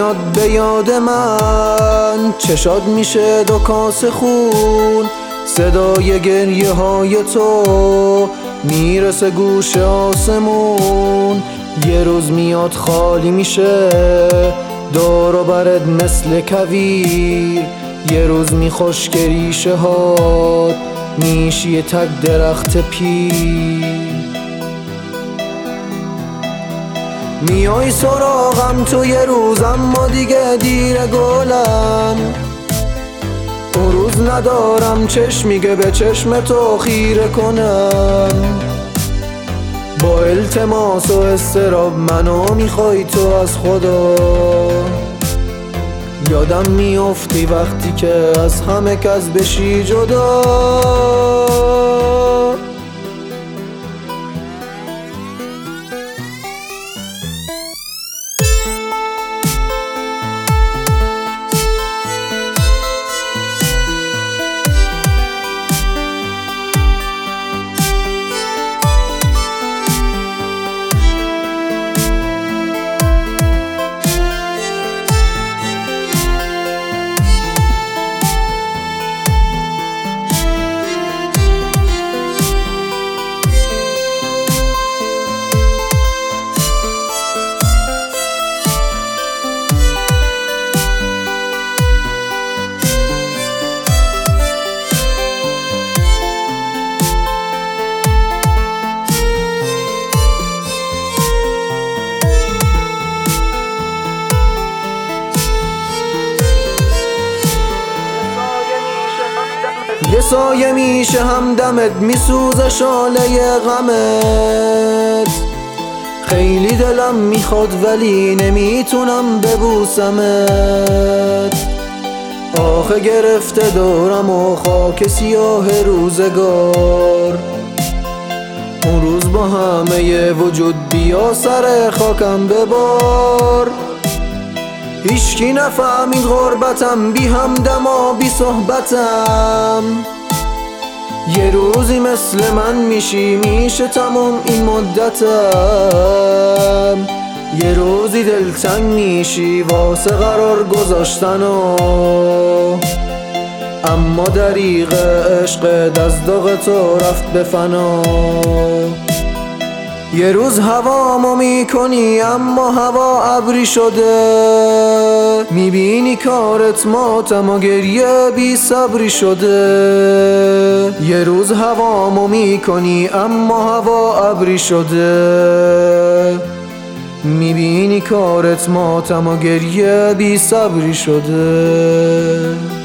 میاد به یاد من، چشات میشه دو کاسه خون، صدای گریه های تو میرسه گوش آسمون. یه روز میاد خالی میشه دور و برت مثل کویر، یه روز میخوشک ریشه هات میشی یه تک درخت پیر. میای سراغم تو یه روز اما دیگه دیره گلم، اون روز ندارم چشمی که به چشم تو خیره کنم. با التماس و استراب منو میخوای تو از خدا، یادم میافتی وقتی که از همه کس بشی جدا. یه سایه میشه همدمت میسوزه شاله غمت، خیلی دلم میخواد ولی نمیتونم ببوسمت. آخه گرفته دورم و خاک سیاه روزگار، اون روز با همه وجود بیا سر خاکم ببار. هیچکی نفهمید غربتم، بی همدم و بی صحبتم. یه روزی مثل من میشه تموم این مدتم، یه روزی دلتنگ میشی واسه قرار گذاشتن و اما دریغ عشق از داغ تو رفت به فنا. یه روز هوامو میکنی اما هوا ابری شده، میبینی کارت ماتم و گریه بی صبری شده. یه روز هوامو میکنی اما هوا ابری شده، میبینی کارت ماتم و گریه بی صبری شده.